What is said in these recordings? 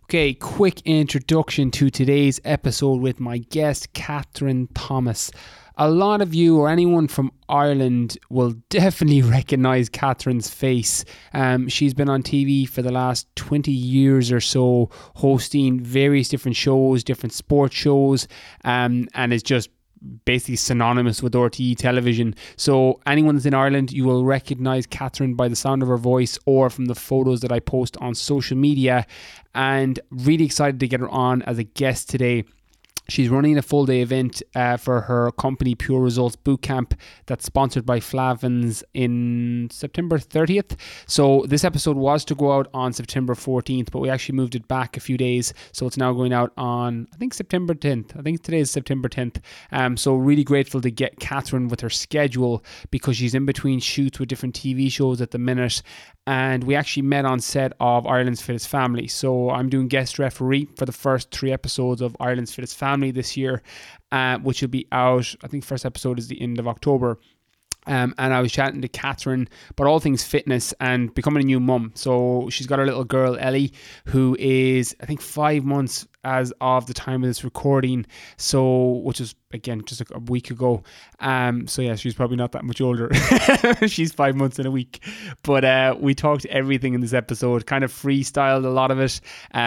Okay, quick introduction to today's episode with my guest, Catherine Thomas. A lot of you or anyone from Ireland will definitely recognise Catherine's face. She's been on TV for the last 20 years or so, hosting various different shows, different sports shows, and is just basically synonymous with RTE television. So anyone that's in Ireland, you will recognise Catherine by the sound of her voice or from the photos that I post on social media, and really excited to get her on as a guest today. She's running a full day event for her company Pure Results Bootcamp that's sponsored by Flavins in September 30th. So this episode was to go out on September 14th, but we actually moved it back a few days. So it's now going out on, I think, September 10th. I think today is September 10th. So really grateful to get Catherine with her schedule because she's in between shoots with different TV shows at the minute. And we actually met on set of Ireland's Fittest Family. So I'm doing guest referee for the first 3 episodes of Ireland's Fittest Family this year, which will be out, I think first episode is the end of October. And I was chatting to Catherine about all things fitness and becoming a new mum. So she's got her little girl, Ellie, who is, I think, 5 months as of the time of this recording. So, which is, again, just a week ago. So yeah, she's probably not that much older. She's 5 months and a week. But we talked everything in this episode, kind of freestyled a lot of it.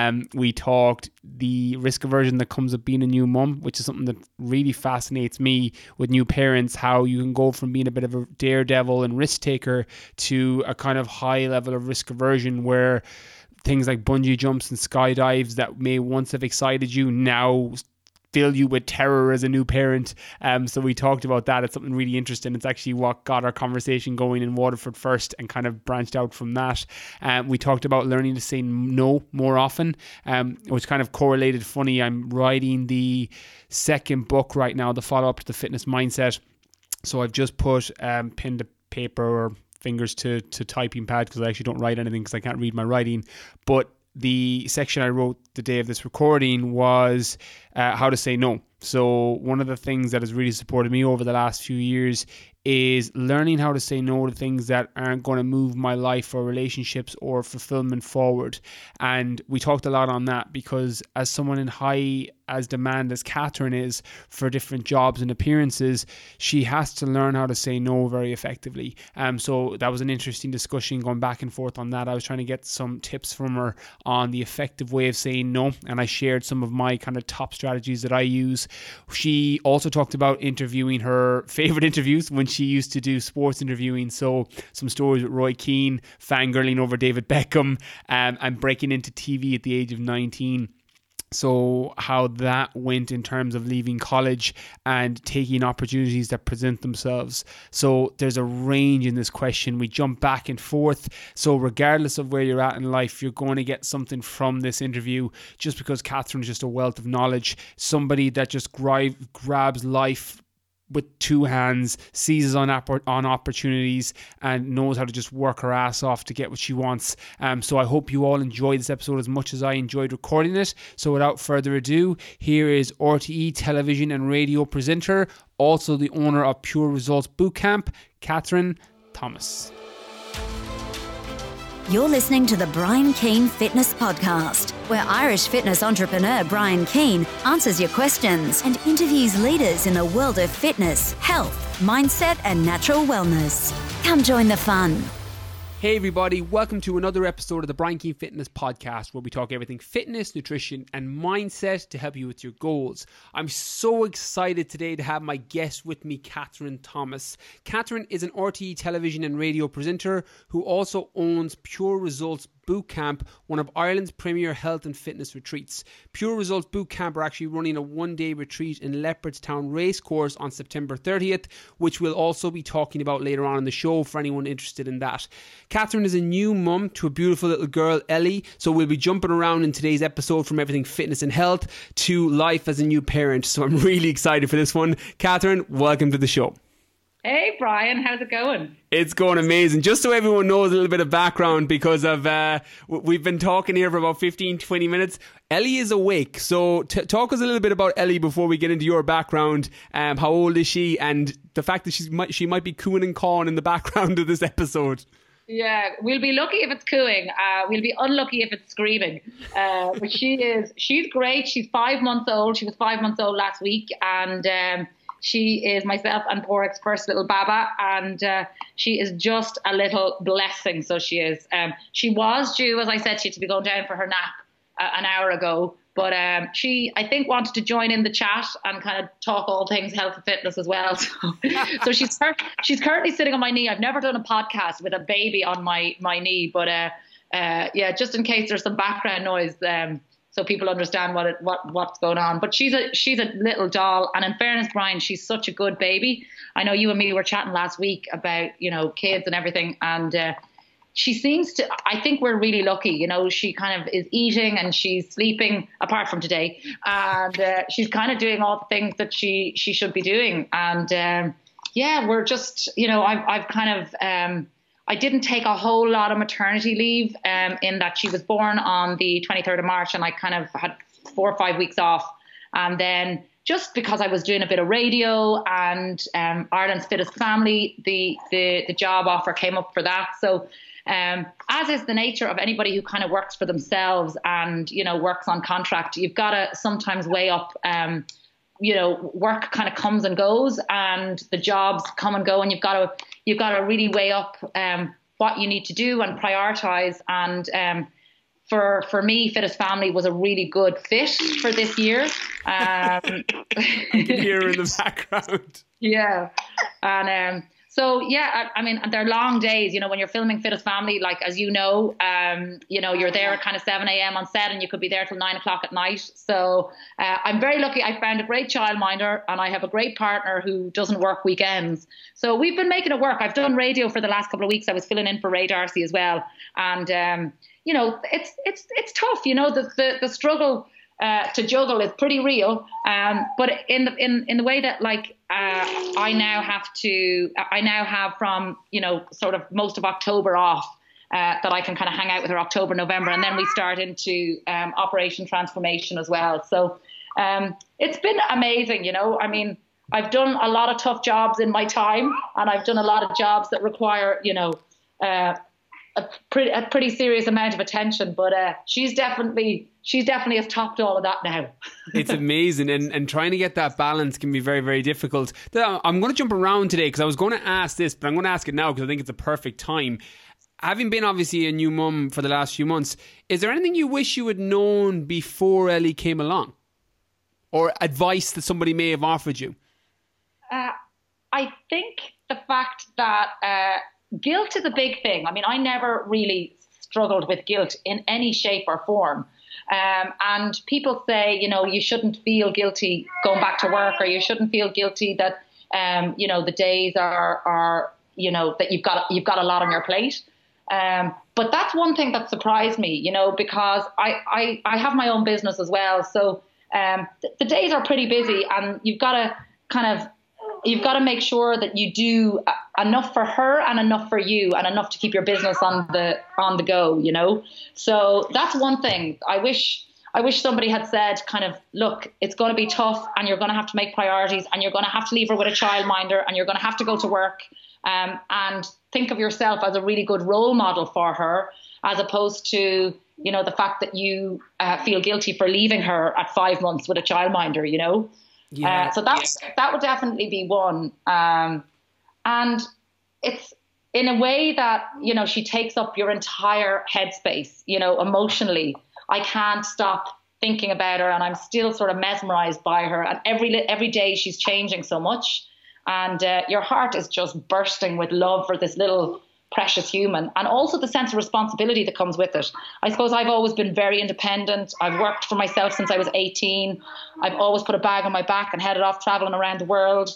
We talked the risk aversion that comes with being a new mum, which is something that really fascinates me with new parents, how you can go from being a bit of a daredevil and risk taker to a kind of high level of risk aversion where things like bungee jumps and skydives that may once have excited you now fill you with terror as a new parent. So we talked about that. It's something really interesting. It's actually what got our conversation going in Waterford first and kind of branched out from that. We talked about learning to say no more often, which kind of correlated funny. I'm writing the second book right now, the follow-up to The Fitness Mindset. So I've just put pen to paper or fingers to typing pad because I actually don't write anything because I can't read my writing. But the section I wrote the day of this recording was how to say no. So one of the things that has really supported me over the last few years is learning how to say no to things that aren't going to move my life or relationships or fulfillment forward. And we talked a lot on that because as someone in high as demand as Catherine is for different jobs and appearances, she has to learn how to say no very effectively. So that was an interesting discussion going back and forth on that. I was trying to get some tips from her on the effective way of saying no, and I shared some of my kind of top strategies that I use. She also talked about interviewing her favorite interviews when she used to do sports interviewing. So some stories with Roy Keane, fangirling over David Beckham, and breaking into TV at the age of 19. So how that went in terms of leaving college and taking opportunities that present themselves. So there's a range in this question. We jump back and forth. So regardless of where you're at in life, you're going to get something from this interview just because Catherine's just a wealth of knowledge. Somebody that just grabs life with 2 hands, seizes on opportunities and knows how to just work her ass off to get what she wants. So I hope you all enjoy this episode as much as I enjoyed recording it. So without further ado, here is RTE television and radio presenter, also the owner of Pure Results Bootcamp, Catherine Thomas. You're listening to the Brian Keane Fitness Podcast, where Irish fitness entrepreneur Brian Keane answers your questions and interviews leaders in the world of fitness, health, mindset, and natural wellness. Come join the fun. Hey everybody, welcome to another episode of the Brian Keane Fitness Podcast, where we talk everything fitness, nutrition and mindset to help you with your goals. I'm so excited today to have my guest with me, Catherine Thomas. Catherine is an RTE television and radio presenter who also owns Pure Results Bootcamp, one of Ireland's premier health and fitness retreats. Pure Results Bootcamp are actually running a 1-day retreat in Leopardstown Racecourse on September 30th, which we'll also be talking about later on in the show for anyone interested in that. Catherine is a new mum to a beautiful little girl, Ellie, so we'll be jumping around in today's episode from everything fitness and health to life as a new parent. So I'm really excited for this one. Catherine, welcome to the show. Hey Brian, how's it going? It's going amazing. Just so everyone knows a little bit of background, because of we've been talking here for about 15-20 minutes. Ellie is awake, so talk us a little bit about Ellie before we get into your background. How old is she, and the fact that she might be cooing and cawing in the background of this episode? Yeah, we'll be lucky if it's cooing. We'll be unlucky if it's screaming. But she's great. She's 5 months old. She was 5 months old last week. And she is myself and Porrick's first little baba. And she is just a little blessing. So she is. She was due, as I said, to be going down for her nap an hour ago. But she, I think, wanted to join in the chat and kind of talk all things health and fitness as well. So she's currently sitting on my knee. I've never done a podcast with a baby on my knee, but yeah, just in case there's some background noise, so people understand what's going on. But she's a little doll, and in fairness, Brian, she's such a good baby. I know you and me were chatting last week about kids and everything, and she seems to, I think we're really lucky, she kind of is eating and she's sleeping, apart from today, and she's kind of doing all the things that she should be doing. And yeah, we're just, I've kind of, I didn't take a whole lot of maternity leave in that she was born on the 23rd of March and I kind of had 4 or 5 weeks off. And then just because I was doing a bit of radio and Ireland's Fittest Family, the job offer came up for that. So as is the nature of anybody who kind of works for themselves and, works on contract, you've got to sometimes weigh up, work kind of comes and goes and the jobs come and go, and you've got to really weigh up what you need to do and prioritize. And for me, Fittest Family was a really good fit for this year. I can hear in the background. Yeah. And so, yeah, I mean, they're long days, when you're filming Fittest Family, like, as you're there at kind of 7 a.m. on set and you could be there till 9 o'clock at night. So I'm very lucky. I found a great childminder and I have a great partner who doesn't work weekends. So we've been making it work. I've done radio for the last couple of weeks. I was filling in for Ray Darcy as well. And, it's tough, the struggle to juggle is pretty real. But in the way that, like, I now have from, sort of most of October off, that I can kind of hang out with her October, November, and then we start into Operation Transformation as well. So it's been amazing, I mean, I've done a lot of tough jobs in my time, and I've done a lot of jobs that require, a pretty serious amount of attention, but she's definitely has topped all of that now. It's amazing, and trying to get that balance can be very, very difficult. I'm going to jump around today because I was going to ask this, but I'm going to ask it now because I think it's a perfect time. Having been obviously a new mum for the last few months, is there anything you wish you had known before Ellie came along, or advice that somebody may have offered you? I think the fact that guilt is a big thing. I mean, I never really struggled with guilt in any shape or form. And people say, you shouldn't feel guilty going back to work, or you shouldn't feel guilty that, the days are that you've got a lot on your plate. But that's one thing that surprised me, because I have my own business as well. So the days are pretty busy, and you've got to make sure that you do enough for her and enough for you and enough to keep your business on the go, So that's one thing. I wish somebody had said, kind of, look, it's going to be tough and you're going to have to make priorities and you're going to have to leave her with a childminder and you're going to have to go to work, and think of yourself as a really good role model for her, as opposed to, the fact that you feel guilty for leaving her at 5 months with a childminder, Yeah. So that would definitely be one. And it's in a way that, she takes up your entire headspace, emotionally. I can't stop thinking about her, and I'm still sort of mesmerized by her. And every day she's changing so much. And your heart is just bursting with love for this little precious human, and also the sense of responsibility that comes with it. I suppose I've always been very independent. I've worked for myself since I was 18. I've always put a bag on my back and headed off traveling around the world.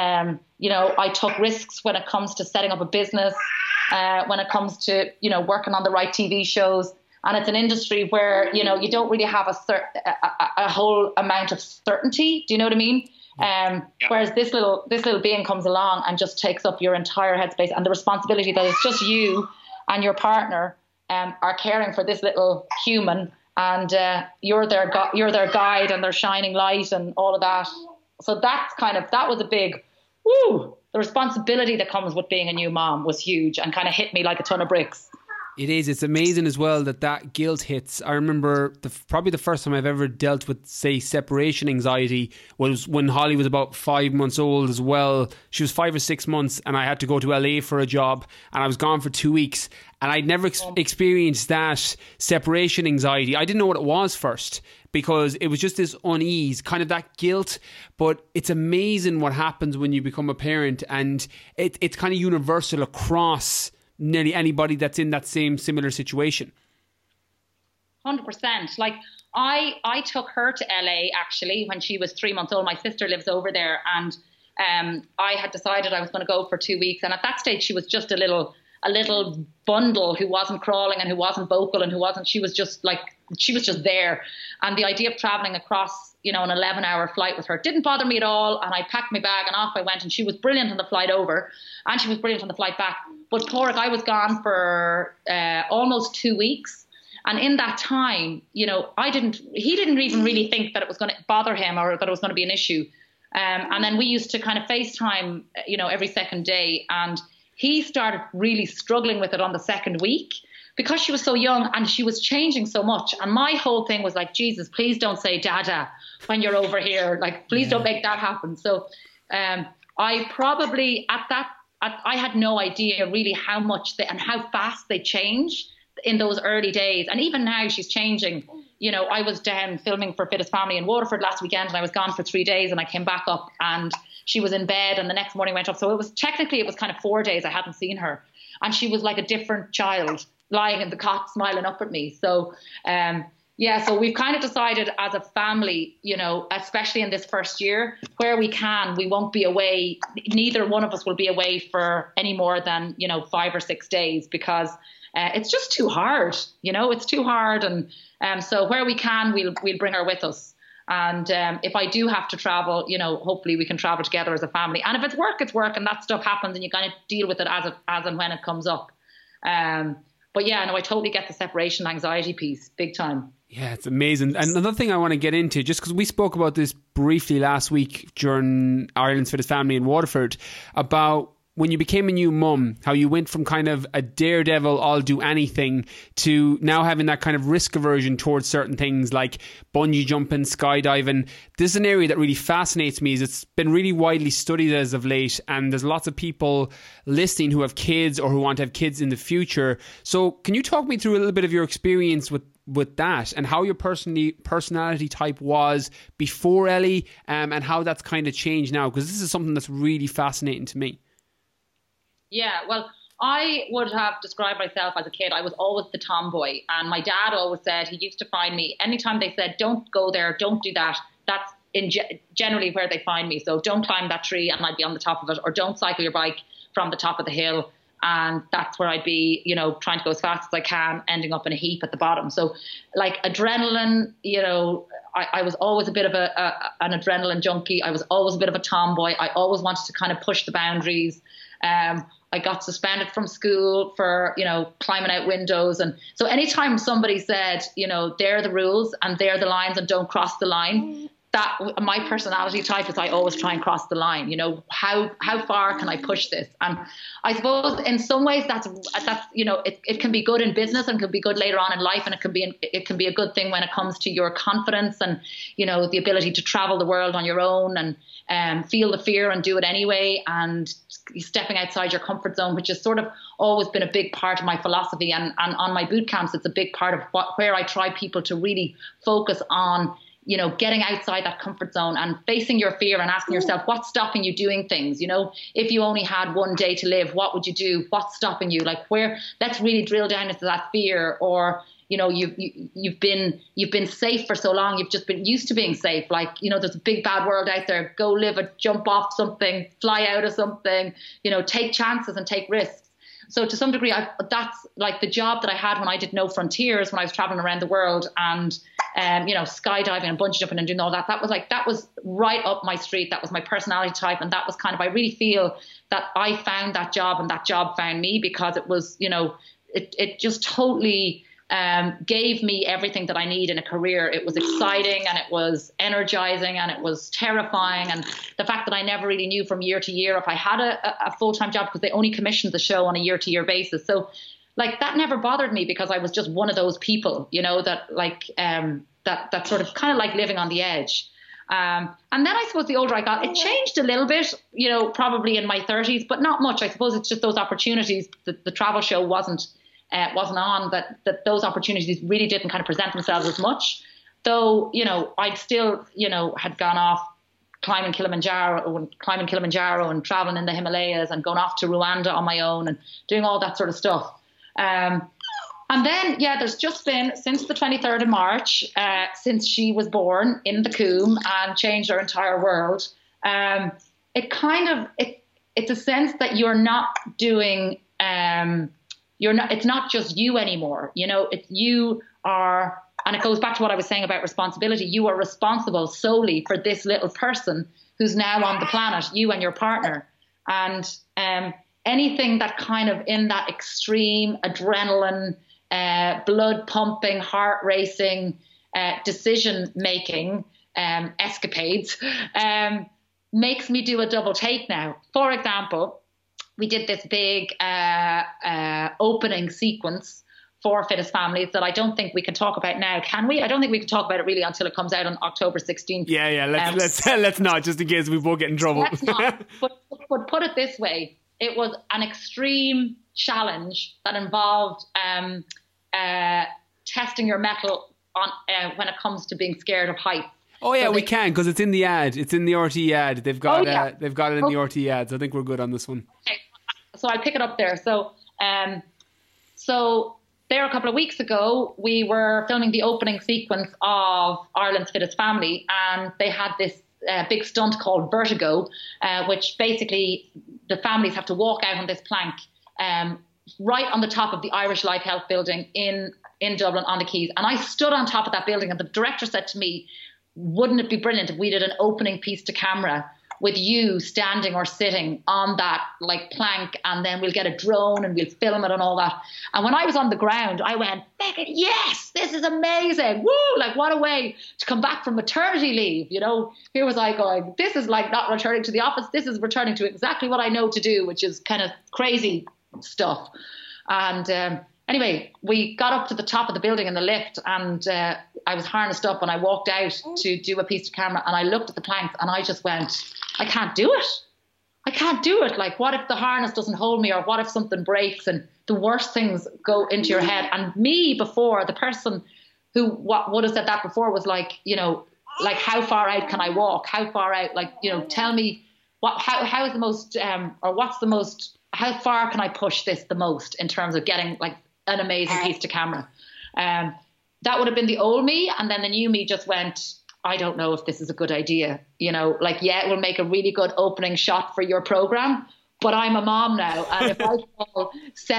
I took risks when it comes to setting up a business, when it comes to, working on the right TV shows. And it's an industry where, you don't really have a whole amount of certainty. Do you know what I mean? Whereas this little being comes along and just takes up your entire headspace, and the responsibility that it's just you and your partner are caring for this little human, and you're their guide and their shining light and all of that. So that was a big woo. the responsibility that comes with being a new mom was huge and kind of hit me like a ton of bricks. It is. It's amazing as well that guilt hits. I remember probably the first time I've ever dealt with, say, separation anxiety was when Holly was about 5 months old as well. She was 5 or 6 months and I had to go to LA for a job and I was gone for 2 weeks and I'd never experienced that separation anxiety. I didn't know what it was first because it was just this unease, kind of that guilt. But it's amazing what happens when you become a parent, and it's kind of universal across nearly anybody that's in that same similar situation. 100%. Like I took her to LA actually when she was 3 months old. My sister lives over there, and I had decided I was going to go for 2 weeks. And at that stage, she was just a little bundle who wasn't crawling and who wasn't vocal and she was just there. And the idea of traveling across, an 11-hour flight with her didn't bother me at all. And I packed my bag and off I went, and she was brilliant on the flight over and she was brilliant on the flight back. But Pádraig, I was gone for almost 2 weeks. And in that time, he didn't even really think that it was going to bother him or that it was going to be an issue. And then we used to kind of FaceTime, every second day. And he started really struggling with it on the second week because she was so young and she was changing so much. And my whole thing was like, Jesus, please don't say Dada when you're over here. Like, please don't make that happen. So I probably I had no idea really how much and how fast they change in those early days. And even now she's changing. I was down filming for Fittest Family in Waterford last weekend and I was gone for 3 days and I came back up and she was in bed and the next morning went up. So it was kind of 4 days I hadn't seen her. And she was like a different child lying in the cot smiling up at me. So, so we've kind of decided as a family, especially in this first year, where we can, we won't be away. Neither one of us will be away for any more than, 5 or 6 days because it's just too hard. It's too hard. And so where we can, we'll bring her with us. And if I do have to travel, hopefully we can travel together as a family. And if it's work, and that stuff happens, and you kind of deal with it as and when it comes up. But yeah, no, I totally get the separation anxiety piece, big time. Yeah, it's amazing. And another thing I want to get into, just because we spoke about this briefly last week during Ireland's Fittest Family in Waterford, about when you became a new mum, how you went from kind of a daredevil, I'll do anything, to now having that kind of risk aversion towards certain things like bungee jumping, skydiving. This is an area that really fascinates me. It's been really widely studied as of late, and there's lots of people listening who have kids or who want to have kids in the future. So can you talk me through a little bit of your experience with that and how your personality type was before Ellie, and how that's kind of changed now? Because this is something that's really fascinating to me. Yeah, well, I would have described myself as a kid. I was always the tomboy. And my dad always said, he used to find me, anytime they said, don't go there, don't do that, that's generally where they find me. So don't climb that tree and I'd be on the top of it, or don't cycle your bike from the top of the hill. And that's where I'd be, trying to go as fast as I can, ending up in a heap at the bottom. So like adrenaline, I was always a bit of an adrenaline junkie. I was always a bit of a tomboy. I always wanted to kind of push the boundaries. I got suspended from school for, climbing out windows. And so anytime somebody said, they're the rules and they're the lines and don't cross the line, that my personality type is I always try and cross the line. How far can I push this? And I suppose in some ways that's it can be good in business and can be good later on in life, and it can be a good thing when it comes to your confidence and the ability to travel the world on your own and feel the fear and do it anyway, and stepping outside your comfort zone, which has sort of always been a big part of my philosophy. And on my boot camps, it's a big part of where I try people to really focus on getting outside that comfort zone and facing your fear and asking yourself, what's stopping you doing things? If you only had one day to live, what would you do? What's stopping you? Like let's really drill down into that fear. Or, you've been safe for so long. You've just been used to being safe. Like, there's a big bad world out there. Go live it, jump off something, fly out of something, take chances and take risks. So to some degree, that's like the job that I had when I did No Frontiers, when I was traveling around the world and, skydiving and bungee jumping and doing all that. That was right up my street. That was my personality type. And that was I really feel that I found that job and that job found me, because it was, it just totally gave me everything that I need in a career. It was exciting and it was energizing and it was terrifying. And the fact that I never really knew from year to year if I had a full-time job, because they only commissioned the show on a year-to-year basis. So like that never bothered me, because I was just one of those people, you know, that like that sort of kind of like living on the edge. And then I suppose the older I got, it changed a little bit, you know, probably in my 30s, but not much. I suppose it's just those opportunities that the travel show wasn't on, that those opportunities really didn't kind of present themselves as much. Though, you know, I'd still, you know, had gone off climbing Kilimanjaro and traveling in the Himalayas and going off to Rwanda on my own and doing all that sort of stuff. And then, there's just been, since the 23rd of March, since she was born in the Coombe and changed our entire world, it's a sense that you're not doing, it's not just you anymore. You know, you are, and it goes back to what I was saying about responsibility. You are responsible solely for this little person who's now on the planet, you and your partner. And anything that kind of in that extreme adrenaline, blood pumping, heart racing, decision making escapades makes me do a double take now. For example, we did this big opening sequence for Fittest Families that I don't think we can talk about now, can we? I don't think we can talk about it really until it comes out on October 16th. Let's not, just in case we both get in trouble. Let's not. But put it this way, it was an extreme challenge that involved testing your mettle on when it comes to being scared of heights. Oh yeah, so we can, because it's in the ad. It's in the RTE ad. They've got it in the RTE ad. So I think we're good on this one. Okay. So I'll pick it up there. So there a couple of weeks ago, we were filming the opening sequence of Ireland's Fittest Family, and they had this big stunt called Vertigo, which basically the families have to walk out on this plank right on the top of the Irish Life Health building in Dublin on the Quays. And I stood on top of that building, and the director said to me, wouldn't it be brilliant if we did an opening piece to camera with you standing or sitting on that like plank, and then we'll get a drone and we'll film it and all that. And when I was on the ground, I went, Megan, yes, this is amazing. Woo, like what a way to come back from maternity leave. You know, here was I going, this is like not returning to the office. This is returning to exactly what I know to do, which is kind of crazy stuff. And anyway, we got up to the top of the building in the lift, and I was harnessed up and I walked out to do a piece to camera, and I looked at the planks and I just went, I can't do it. I can't do it. Like, what if the harness doesn't hold me, or what if something breaks? And the worst things go into your head. And me before, the person who would have said that before was like, you know, like how far out can I walk? How far out? Like, you know, tell me how is the most, or what's the most, how far can I push this the most in terms of getting like an amazing piece to camera? That would have been the old me. And then the new me just went, I don't know if this is a good idea. You know, like, yeah, it will make a really good opening shot for your program, but I'm a mom now. And if I fall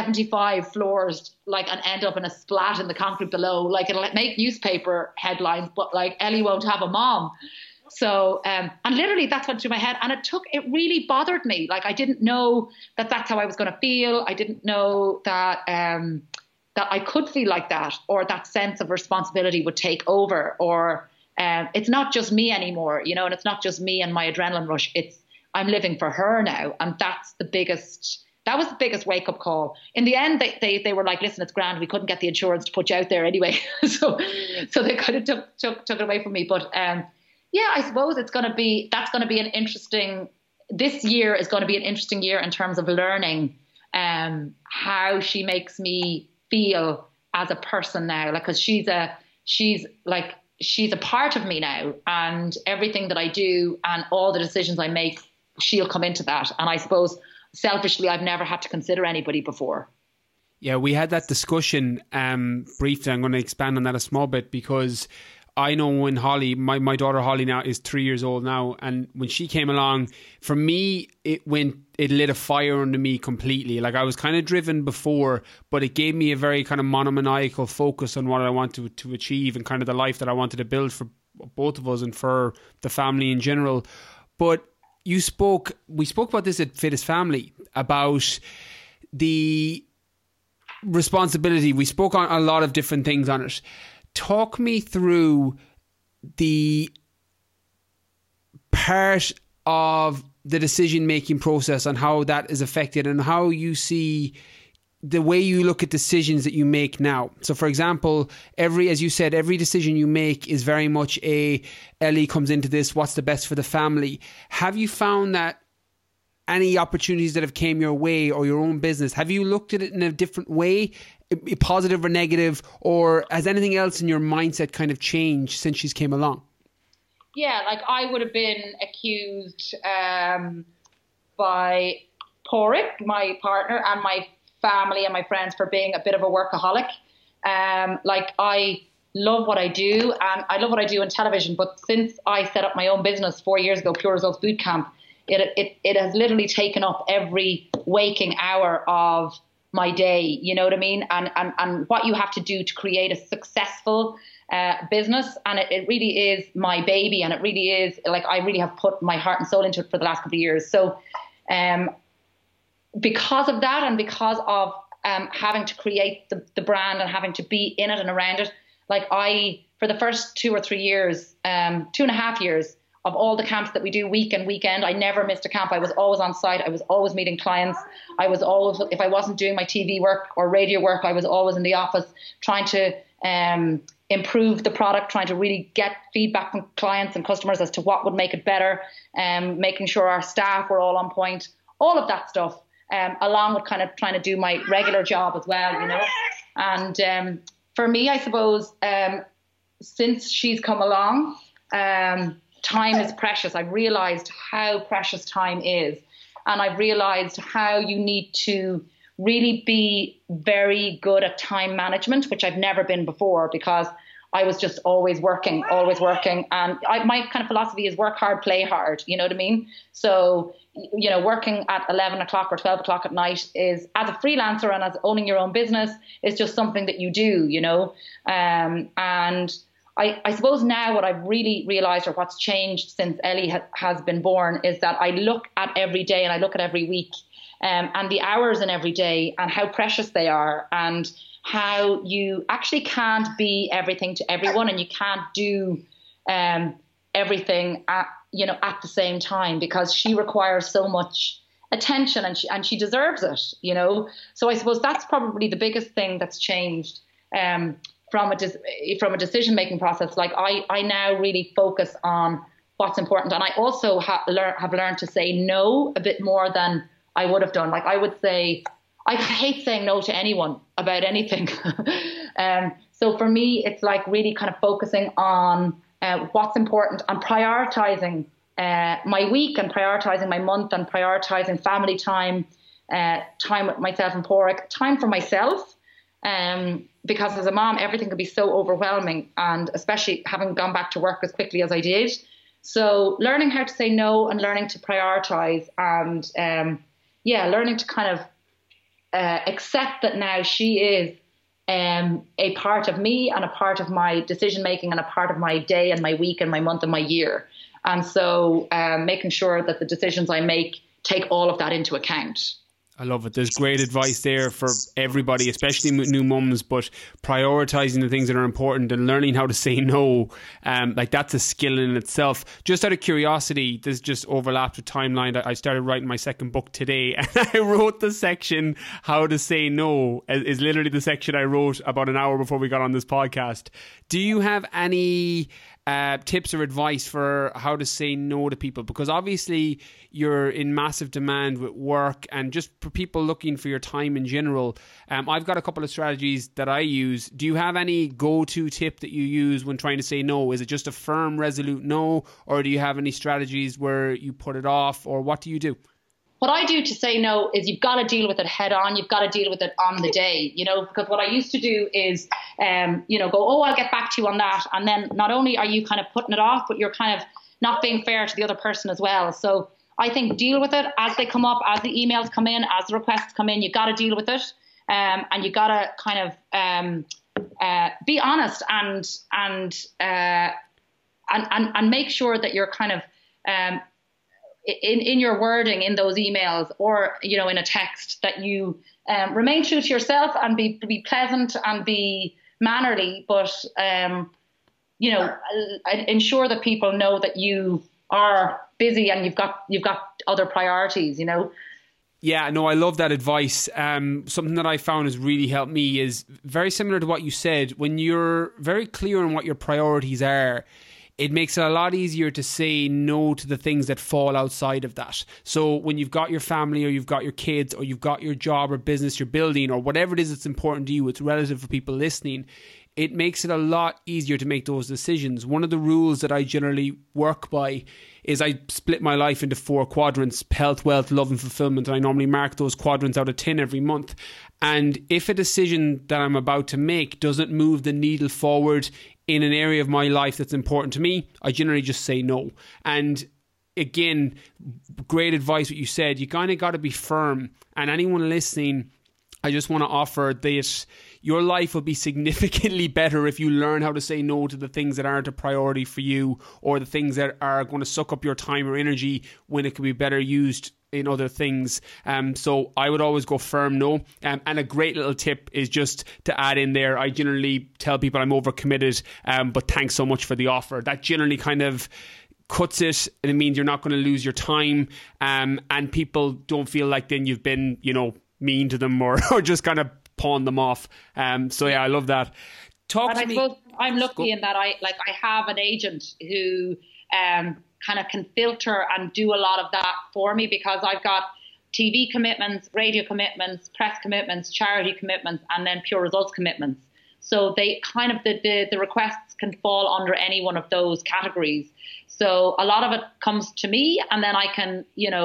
75 floors, like, and end up in a splat in the concrete below, like, it'll make newspaper headlines, but like Ellie won't have a mom. So, and literally that's went through my head, and it really bothered me. Like, I didn't know that that's how I was going to feel. I didn't know that, that I could feel like that, or that sense of responsibility would take over, or, it's not just me anymore, you know, and it's not just me and my adrenaline rush. I'm living for her now. And that was the biggest wake up call. In the end, they were like, listen, it's grand. We couldn't get the insurance to put you out there anyway. so they kind of took it away from me. But, I suppose this year is going to be an interesting year in terms of learning, how she makes me feel as a person now. Like, 'cause she's a part of me now, and everything that I do and all the decisions I make, she'll come into that. And I suppose selfishly, I've never had to consider anybody before. Yeah, we had that discussion briefly. I'm going to expand on that a small bit, because I know when Holly, my daughter Holly now is 3 years old now, and when she came along, for me, it lit a fire under me completely. Like, I was kind of driven before, but it gave me a very kind of monomaniacal focus on what I wanted to achieve and kind of the life that I wanted to build for both of us and for the family in general. But we spoke about this at Fittest Family, about the responsibility, we spoke on a lot of different things on it. Talk me through the part of the decision-making process and how that is affected and how you see the way you look at decisions that you make now. So for example, as you said, every decision you make is very much Ellie comes into this, what's the best for the family? Have you found that any opportunities that have came your way or your own business, have you looked at it in a different way, positive or negative, or has anything else in your mindset kind of changed since she's came along? Yeah, like I would have been accused by Porrick, my partner, and my family and my friends for being a bit of a workaholic. Like I love what I do, and I love what I do in television. But since I set up my own business 4 years ago, Pure Results Bootcamp, it has literally taken up every waking hour of my day. You know what I mean? And what you have to do to create a successful business, and it really is my baby, and it really is like I really have put my heart and soul into it for the last couple of years. So because of that, and because of having to create the brand and having to be in it and around it, like I, for the first 2 or 3 years, 2.5 years of all the camps that we do week and weekend, I never missed a camp. I was always on site. I was always meeting clients. I was always, if I wasn't doing my TV work or radio work, I was always in the office trying to improve the product, trying to really get feedback from clients and customers as to what would make it better, making sure our staff were all on point, all of that stuff, along with kind of trying to do my regular job as well, you know. And for me, I suppose, since she's come along, time is precious. I've realized how precious time is. And I've realized how you need to really be very good at time management, which I've never been before, because I was just always working. And my kind of philosophy is work hard, play hard. You know what I mean? So, you know, working at 11 o'clock or 12 o'clock at night is, as a freelancer and as owning your own business, is just something that you do, you know. And I suppose now what I've really realized, or what's changed since Ellie has been born, is that I look at every day and I look at every week, and the hours in every day and how precious they are, and how you actually can't be everything to everyone, and you can't do everything at the same time, because she requires so much attention, and she deserves it, you know. So I suppose that's probably the biggest thing that's changed from a decision-making process. Like I now really focus on what's important. And I also have learned to say no a bit more than I would have done. Like I would say, I hate saying no to anyone about anything. So for me, it's like really kind of focusing on what's important, and prioritizing my week, and prioritizing my month, and prioritizing family time, time with myself and Porrick, time for myself. Because as a mom, everything can be so overwhelming, and especially having gone back to work as quickly as I did. So learning how to say no and learning to prioritize, and learning to kind of accept that now she is a part of me, and a part of my decision making, and a part of my day and my week and my month and my year. And so making sure that the decisions I make take all of that into account. I love it. There's great advice there for everybody, especially new mums, but prioritizing the things that are important and learning how to say no, like that's a skill in itself. Just out of curiosity, this just overlapped with timeline. I started writing my second book today, and I wrote the section how to say no is literally the section I wrote about an hour before we got on this podcast. Do you have any tips or advice for how to say no to people? Because obviously you're in massive demand with work, and just for people looking for your time in general, I've got a couple of strategies that I use. Do you have any go-to tip that you use when trying to say no? Is it just a firm, resolute no, or do you have any strategies where you put it off, or what do you do? What I do to say no is you've got to deal with it head on. You've got to deal with it on the day, you know, because what I used to do is, go, oh, I'll get back to you on that. And then not only are you kind of putting it off, but you're kind of not being fair to the other person as well. So I think deal with it as they come up, as the emails come in, as the requests come in. You've got to deal with it. And you got to kind of be honest and make sure that you're kind of in your wording in those emails, or in a text, that you remain true to yourself and be pleasant and be mannerly, but ensure that people know that you are busy and you've got other priorities. Yeah, no, I love that advice. Something that I found has really helped me is very similar to what you said. When you're very clear on what your priorities are, it makes it a lot easier to say no to the things that fall outside of that. So when you've got your family, or you've got your kids, or you've got your job or business you're building, or whatever it is that's important to you, it's relative for people listening, it makes it a lot easier to make those decisions. One of the rules that I generally work by is I split my life into 4 quadrants: health, wealth, love and fulfillment. And I normally mark those quadrants out of 10 every month. And if a decision that I'm about to make doesn't move the needle forward in an area of my life that's important to me, I generally just say no. And again, great advice what you said. You kind of got to be firm. And anyone listening, I just want to offer that your life will be significantly better if you learn how to say no to the things that aren't a priority for you, or the things that are going to suck up your time or energy when it could be better used in other things. So I would always go firm no. And a great little tip is just to add in there, I generally tell people I'm overcommitted, but thanks so much for the offer. That generally kind of cuts it, and it means you're not going to lose your time, and people don't feel like then you've been, mean to them or just kind of pawn them off. So yeah, I love that. I suppose I'm lucky in that I have an agent who kind of can filter and do a lot of that for me, because I've got TV commitments, radio commitments, press commitments, charity commitments, and then pure results commitments. So they kind of, the requests can fall under any one of those categories. So a lot of it comes to me, and then I can,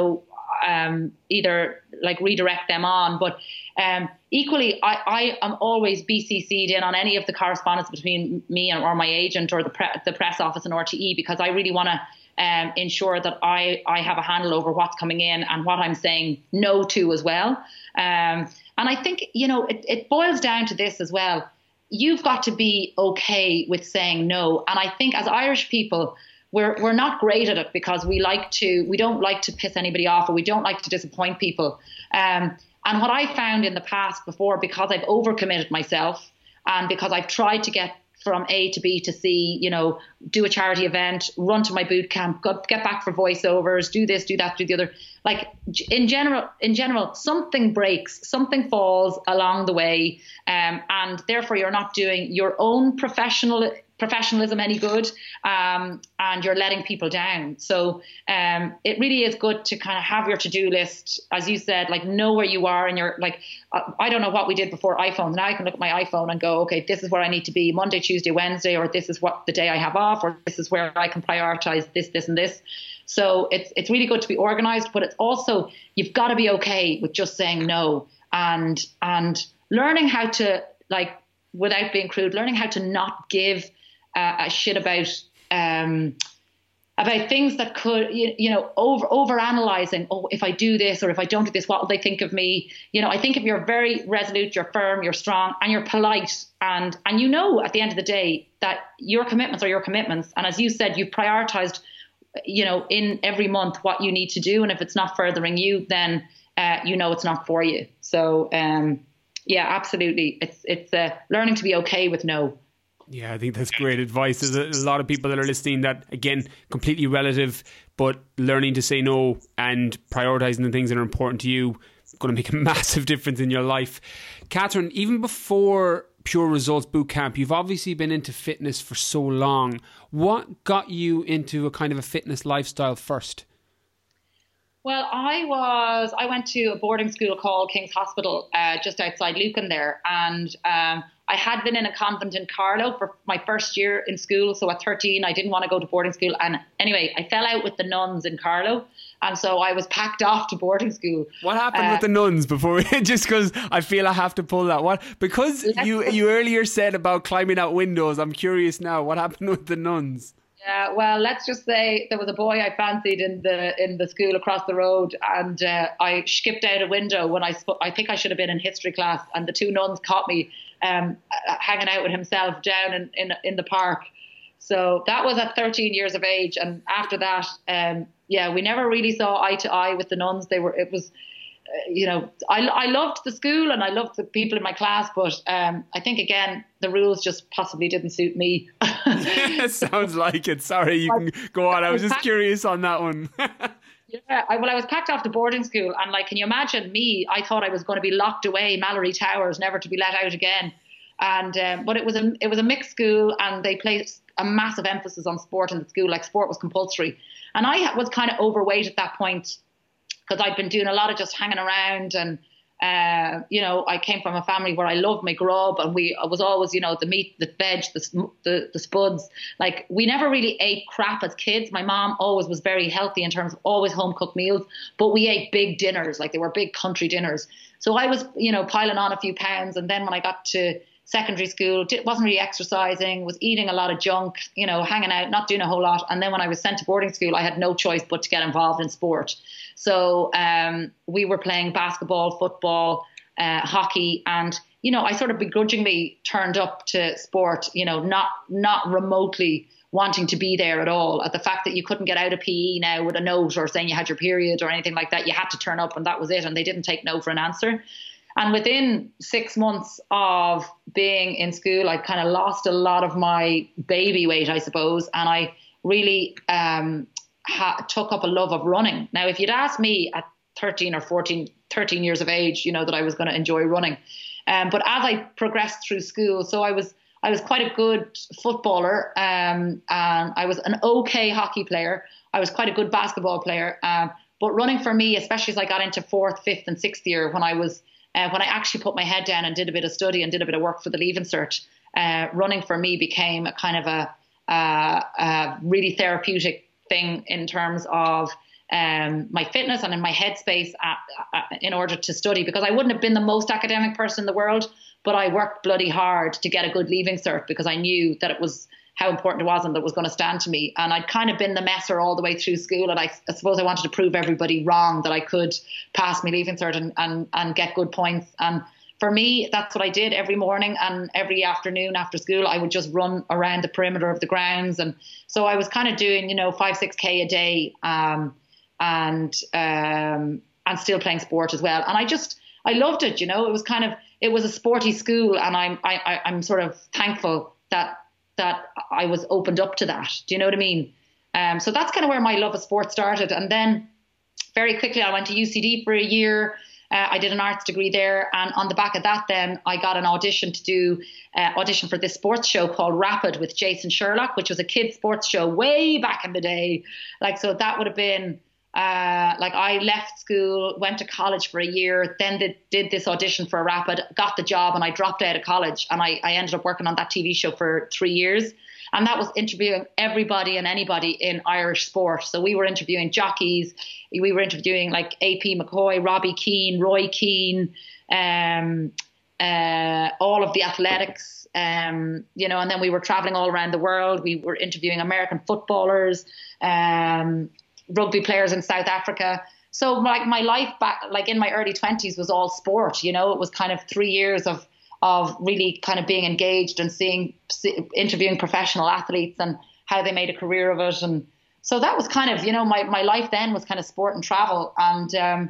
either redirect them on. But equally, I am always BCC'd in on any of the correspondence between me or my agent or the press office in RTE, because I really want to ensure that I have a handle over what's coming in and what I'm saying no to as well. And I think, it boils down to this as well. You've got to be okay with saying no. And I think as Irish people, we're not great at it, because we don't like to piss anybody off, or we don't like to disappoint people. And what I found in the past before, because I've overcommitted myself, and because I've tried to get from A to B to C, do a charity event, run to my boot camp, get back for voiceovers, do this, do that, do the other. In general, something breaks, something falls along the way, and therefore you're not doing your own professionalism any good, and you're letting people down. So it really is good to kind of have your to-do list, as you said, know where you are, and you're I don't know what we did before iPhone. Now I can look at my iPhone and go, okay, this is where I need to be Monday, Tuesday, Wednesday, or this is what the day I have off, or this is where I can prioritize this, this, and this. So it's really good to be organized, but it's also, you've got to be okay with just saying no, and learning how to, without being crude, learning how to not give a shit about things that could, over analyzing. Oh, if I do this, or if I don't do this, what will they think of me? I think if you're very resolute, you're firm, you're strong, and you're polite, and at the end of the day that your commitments are your commitments. And as you said, you've prioritized, in every month what you need to do. And if it's not furthering you, then, it's not for you. So, yeah, absolutely. It's learning to be okay with no. Yeah, I think that's great advice. There's a lot of people that are listening that, again, completely relative, but learning to say no and prioritizing the things that are important to you is going to make a massive difference in your life. Catherine, even before Pure Results Bootcamp, you've obviously been into fitness for so long. What got you into a kind of a fitness lifestyle first? Well, I went to a boarding school called King's Hospital, just outside Lucan there. And I had been in a convent in Carlow for my first year in school. So at 13, I didn't want to go to boarding school. And anyway, I fell out with the nuns in Carlow. And so I was packed off to boarding school. What happened with the nuns before? Just because I feel I have to pull that. Because you earlier said about climbing out windows. I'm curious now. What happened with the nuns? Yeah, well, let's just say there was a boy I fancied in the school across the road, and I skipped out a window when I think I should have been in history class, and the two nuns caught me hanging out with himself down in the park. So that was at 13 years of age, and after that, we never really saw eye to eye with the nuns. I loved the school and I loved the people in my class, but I think, again, the rules just possibly didn't suit me. Yeah, sounds like it. Sorry, you can go on. I was just curious on that one. I was packed off to boarding school, and can you imagine me? I thought I was going to be locked away, Mallory Towers, never to be let out again. And but it was a mixed school, and they placed a massive emphasis on sport in the school. Sport was compulsory, and I was kind of overweight at that point because I'd been doing a lot of just hanging around, and I came from a family where I loved my grub, and I was always, the meat, the veg, the spuds. We never really ate crap as kids. My mom always was very healthy in terms of always home cooked meals, but we ate big dinners, they were big country dinners. So I was, piling on a few pounds, and then when I got to secondary school, wasn't really exercising, was eating a lot of junk, hanging out, not doing a whole lot. And then when I was sent to boarding school, I had no choice but to get involved in sport. So we were playing basketball, football, hockey, and I sort of begrudgingly turned up to sport, not remotely wanting to be there at all. At the fact that you couldn't get out of PE now with a note or saying you had your period or anything like that, you had to turn up, and that was it. And they didn't take no for an answer. And within 6 months of being in school, I kind of lost a lot of my baby weight, I suppose. And I really took up a love of running. Now, if you'd asked me at 13 years of age, that I was going to enjoy running. But as I progressed through school, so I was quite a good footballer, and I was an okay hockey player. I was quite a good basketball player. But running for me, especially as I got into 4th, 5th and 6th year, when I actually put my head down and did a bit of study and did a bit of work for the Leaving Cert, running for me became a kind of a really therapeutic thing in terms of my fitness and in my headspace in order to study, because I wouldn't have been the most academic person in the world, but I worked bloody hard to get a good Leaving Cert because I knew that it was how important it was and that it was going to stand to me. And I'd kind of been the messer all the way through school, and I suppose I wanted to prove everybody wrong that I could pass my Leaving Cert and get good points. And for me, that's what I did every morning, and every afternoon after school I would just run around the perimeter of the grounds. And so I was kind of doing 5-6K a day, and still playing sport as well. And I loved it. It was a sporty school, and I'm sort of thankful that I was opened up to that. Do you know what I mean? So that's kind of where my love of sport started. And then very quickly I went to UCD for a year. I did an arts degree there. And on the back of that, then I got an audition to do audition for this sports show called Rapid with Jason Sherlock, which was a kids sports show way back in the day. So that would have been I left school, went to college for a year, then did this audition for Rapid, got the job, and I dropped out of college, and I ended up working on that TV show for 3 years. And that was interviewing everybody and anybody in Irish sport. So we were interviewing jockeys, we were interviewing AP McCoy, Robbie Keane, Roy Keane, all of the athletics, and then we were traveling all around the world. We were interviewing American footballers, rugby players in South Africa. So my life back, in my early 20s was all sport. It was kind of 3 years of really kind of being engaged and interviewing professional athletes and how they made a career of it. And so that was kind of, my life then was kind of sport and travel. And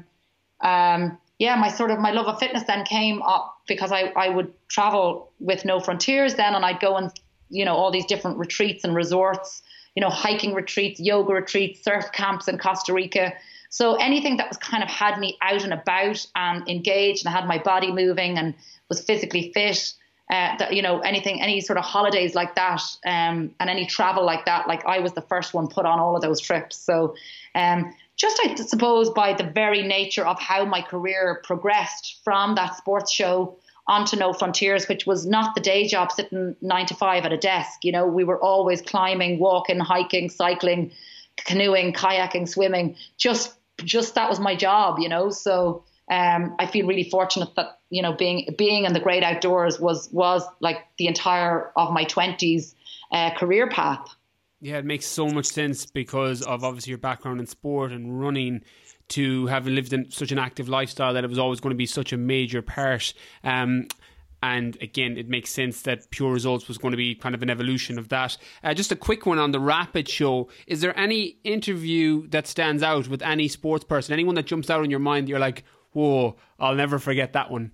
my love of fitness then came up because I would travel with No Frontiers then, and I'd go and, all these different retreats and resorts, hiking retreats, yoga retreats, surf camps in Costa Rica. So anything that was kind of had me out and about and engaged and had my body moving and was physically fit, any sort of holidays like that, and any travel like that, I was the first one put on all of those trips. So just I suppose by the very nature of how my career progressed from that sports show onto No Frontiers, which was not the day job sitting 9 to 5 at a desk. We were always climbing, walking, hiking, cycling, canoeing, kayaking, swimming. Just that was my job, So I feel really fortunate that, being in the great outdoors was the entire of my 20s career path. Yeah, it makes so much sense because of obviously your background in sport and running, to having lived in such an active lifestyle that it was always going to be such a major part. And again, it makes sense that Pure Results was going to be kind of an evolution of that. Just a quick one on the Rapid show. Is there any interview that stands out with any sports person? Anyone that jumps out in your mind that you're like, whoa, I'll never forget that one?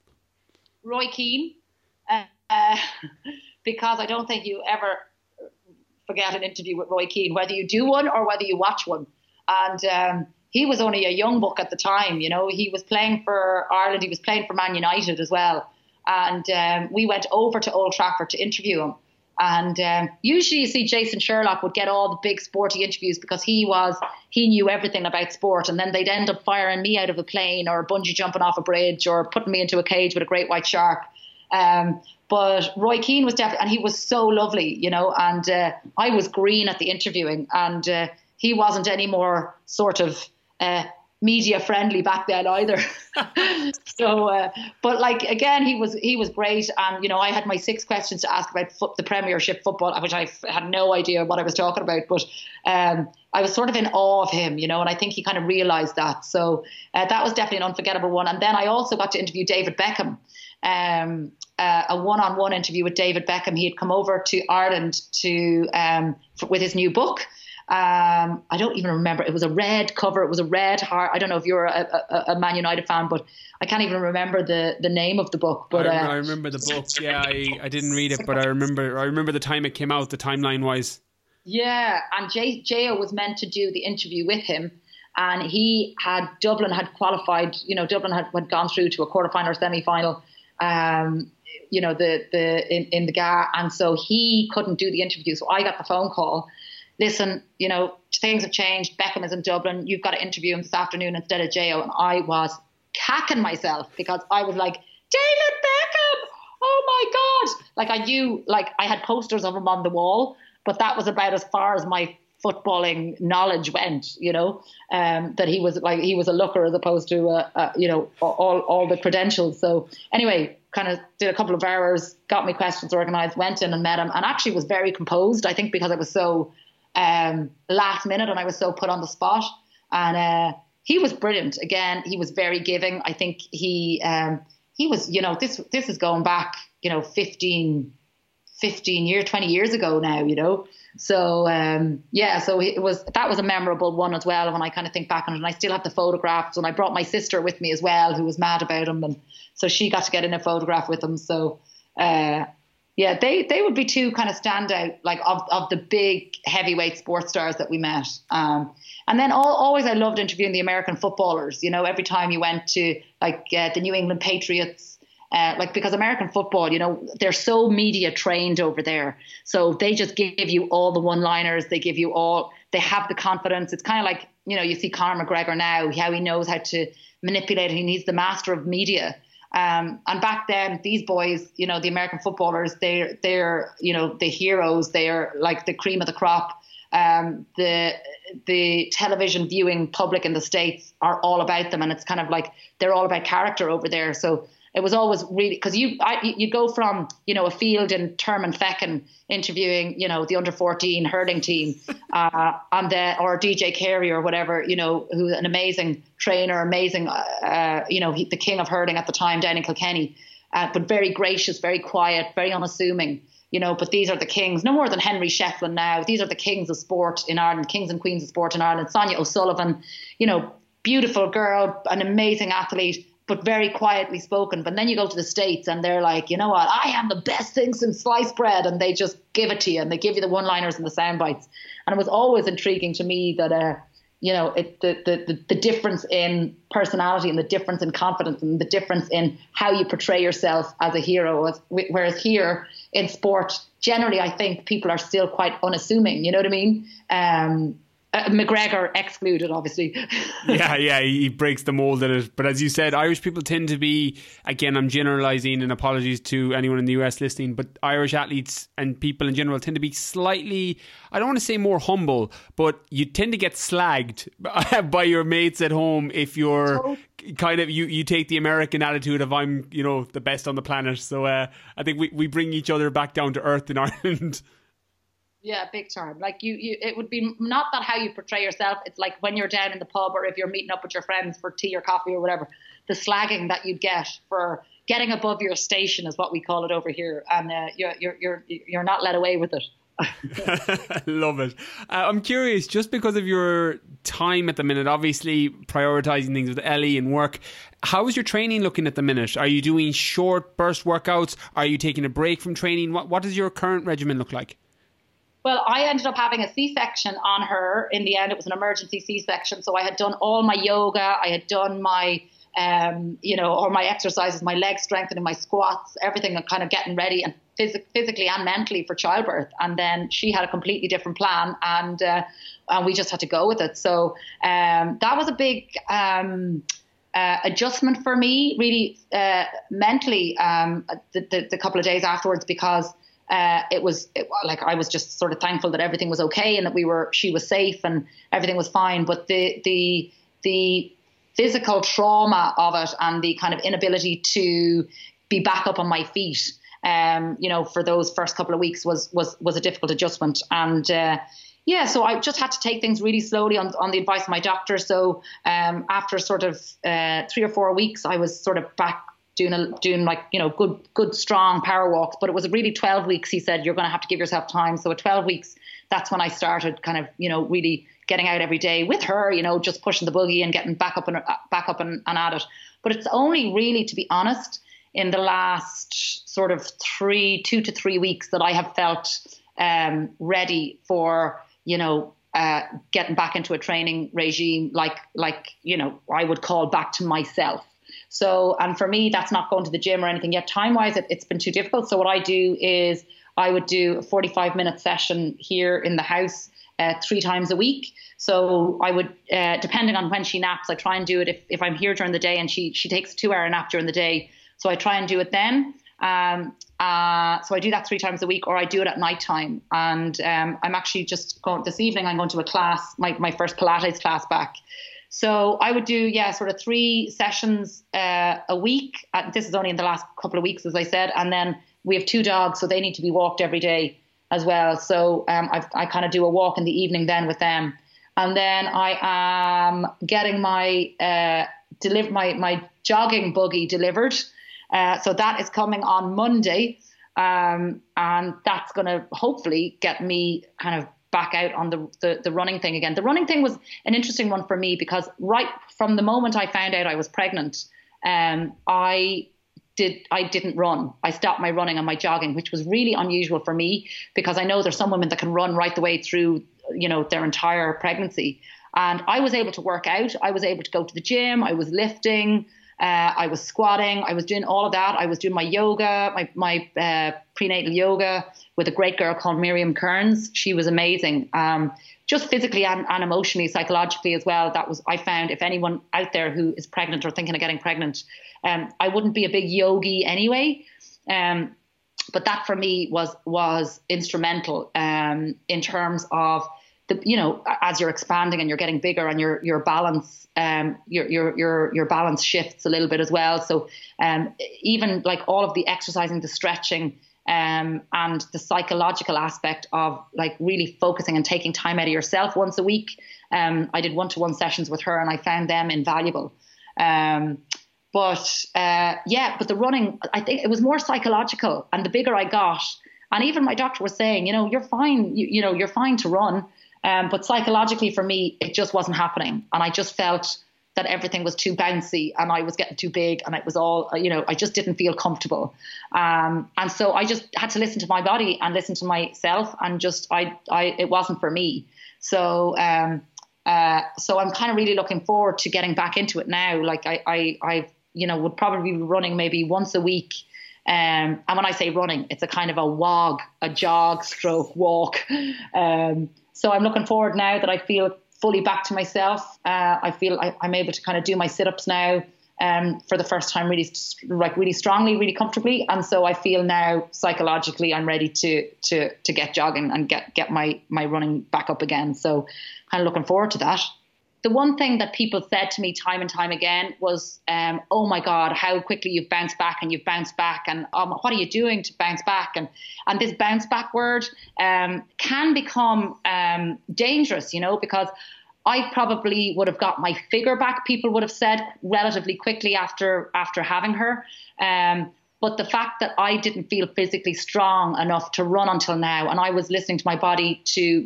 Roy Keane. Because I don't think you ever forget an interview with Roy Keane, whether you do one or whether you watch one. And he was only a young buck at the time. You know, he was playing for Ireland. He was playing for Man United as well. And we went over to Old Trafford to interview him. And usually you see Jason Sherlock would get all the big sporty interviews because he knew everything about sport. And then they'd end up firing me out of a plane or bungee jumping off a bridge or putting me into a cage with a great white shark. But Roy Keane was definitely, and he was so lovely, you know, and I was green at the interviewing, and he wasn't any more sort of media friendly back then either. So, but like, again, he was great. And, you know, I had my 6 questions to ask about the Premiership football, which I had no idea what I was talking about, but I was sort of in awe of him, you know, and I think he kind of realised that. So that was definitely an unforgettable one. And then I also got to interview David Beckham. A one-on-one interview with David Beckham. He had come over to Ireland with his new book. I don't even remember. It was a red cover. It was a red heart. I don't know if you're a Man United fan, but I can't even remember the name of the book. But I remember the book. Yeah, I didn't read it, but I remember the time it came out, the timeline wise. Yeah, and J.O. was meant to do the interview with him. And Dublin had qualified, you know, Dublin had gone through to a quarterfinal or semi-final, you know, in the GA, and so he couldn't do the interview. So I got the phone call. Listen, you know, things have changed. Beckham is in Dublin. You've got to interview him this afternoon instead of J.O. And I was cacking myself because I was like, David Beckham! Oh my God! Like I knew, like I had posters of him on the wall, but that was about as far as my footballing knowledge went, you know, that he was a looker as opposed to, you know, all the credentials. So anyway, kind of did a couple of hours, got me questions organised, went in and met him, and actually was very composed, I think, because it was so last minute and I was so put on the spot. And he was brilliant. Again, he was very giving. I think he was, you know, this is going back, you know, 20 years ago now, you know. So so that was a memorable one as well when I kind of think back on it. And I still have the photographs, and I brought my sister with me as well, who was mad about him, and so she got to get in a photograph with him. So they would be two kind of standout, like of the big heavyweight sports stars that we met. And then always I loved interviewing the American footballers. You know, every time you went to like the New England Patriots. Because American football, you know, they're so media trained over there. So they just give you all the one-liners. They have the confidence. It's kind of like, you know, you see Conor McGregor now, how he knows how to manipulate it. He's the master of media. And back then, these boys, you know, the American footballers, they're you know, the heroes. They're like the cream of the crop. The television viewing public in the States are all about them. And it's kind of like they're all about character over there. So it was always really, because you go from, you know, a field in Termonfeckin interviewing, you know, the under-14 hurling team, or DJ Carey or whatever, you know, who's an amazing trainer, amazing, you know, the king of hurling at the time down in Kilkenny, but very gracious, very quiet, very unassuming, you know. But these are the kings, no more than Henry Shefflin now. These are the kings of sport in Ireland, kings and queens of sport in Ireland. Sonia O'Sullivan, you know, beautiful girl, an amazing athlete, but very quietly spoken. But then you go to the States and they're like, you know what, I am the best thing since sliced bread. And they just give it to you, and they give you the one-liners and the sound bites. And it was always intriguing to me that, you know, the difference in personality and the difference in confidence and the difference in how you portray yourself as a hero. Whereas here in sport, generally, I think people are still quite unassuming. You know what I mean? McGregor excluded, obviously. yeah, he breaks the mold in it. But as you said, Irish people tend to be, again, I'm generalising and apologies to anyone in the US listening, but Irish athletes and people in general tend to be slightly, I don't want to say more humble, but you tend to get slagged by your mates at home if you're kind of, you take the American attitude of I'm, you know, the best on the planet. So I think we bring each other back down to earth in Ireland. Yeah, big time. Like it would be not that how you portray yourself. It's like when you're down in the pub or if you're meeting up with your friends for tea or coffee or whatever, the slagging that you'd get for, getting above your station is what we call it over here, and you're not let away with it. Love it. I'm curious, just because of your time at the minute, obviously prioritizing things with Ellie and work, how is your training looking at the minute? Are you doing short burst workouts? Are you taking a break from training? What does your current regimen look like? Well, I ended up having a C-section on her. In the end, it was an emergency C-section. So I had done all my yoga. I had done my, all my exercises, my leg strengthening, my squats, everything, kind of getting ready and physically and mentally for childbirth. And then she had a completely different plan, and we just had to go with it. So that was a big adjustment for me, really mentally, the couple of days afterwards, because I was just sort of thankful that everything was okay and that she was safe and everything was fine. But the physical trauma of it and the kind of inability to be back up on my feet, for those first couple of weeks was a difficult adjustment. And so I just had to take things really slowly on the advice of my doctor. So after sort of 3 or 4 weeks, I was sort of back doing like, good, strong power walks. But it was really 12 weeks. He said, you're going to have to give yourself time. So at 12 weeks, that's when I started kind of, really getting out every day with her, just pushing the buggy and getting back up and at it. But it's only really, to be honest, in the last sort of 2 to 3 weeks that I have felt ready for, getting back into a training regime, like I would call back to myself. So, and for me, that's not going to the gym or anything yet. Time-wise, it's been too difficult. So what I do is I would do a 45-minute session here in the house 3 times a week. So I would, depending on when she naps, I try and do it if I'm here during the day, and she takes a 2-hour nap during the day. So I try and do it then. So I do that 3 times a week, or I do it at nighttime. And I'm actually just going this evening. I'm going to a class, my first Pilates class back. So I would do, sort of 3 sessions a week. This is only in the last couple of weeks, as I said. And then we have 2 dogs, so they need to be walked every day as well. So I kind of do a walk in the evening then with them. And then I am getting my my jogging buggy delivered. So that is coming on Monday. And that's going to hopefully get me kind of back out on the running thing again. The running thing was an interesting one for me, because right from the moment I found out I was pregnant, I didn't run. I stopped my running and my jogging, which was really unusual for me, because I know there's some women that can run right the way through, their entire pregnancy. And I was able to work out. I was able to go to the gym. I was lifting. I was squatting. I was doing all of that. I was doing my yoga, my prenatal yoga with a great girl called Miriam Kearns. She was amazing. Just physically and emotionally, psychologically as well. I found, if anyone out there who is pregnant or thinking of getting pregnant, I wouldn't be a big yogi anyway. But that for me was instrumental in terms of as you're expanding and you're getting bigger, and your balance, your balance shifts a little bit as well. So even like all of the exercising, the stretching, and the psychological aspect of like really focusing and taking time out of yourself once a week. I did 1-to-1 sessions with her, and I found them invaluable. But the running, I think it was more psychological. And the bigger I got, and even my doctor was saying, you're fine, you're fine to run. But psychologically for me, it just wasn't happening. And I just felt that everything was too bouncy and I was getting too big, and it was all, I just didn't feel comfortable. And so I just had to listen to my body and listen to myself, and just, it wasn't for me. So I'm kind of really looking forward to getting back into it now. Like I would probably be running maybe once a week. And when I say running, it's a kind of a jog stroke walk. So I'm looking forward now that I feel fully back to myself. I feel I'm able to kind of do my sit-ups now for the first time, really strongly, really comfortably. And so I feel now psychologically I'm ready to get jogging and get my running back up again. So kind of looking forward to that. The one thing that people said to me time and time again was, oh my God, how quickly you've bounced back, and what are you doing to bounce back? And this bounce back word can become dangerous, because I probably would have got my figure back, people would have said, relatively quickly after having her. But the fact that I didn't feel physically strong enough to run until now, and I was listening to my body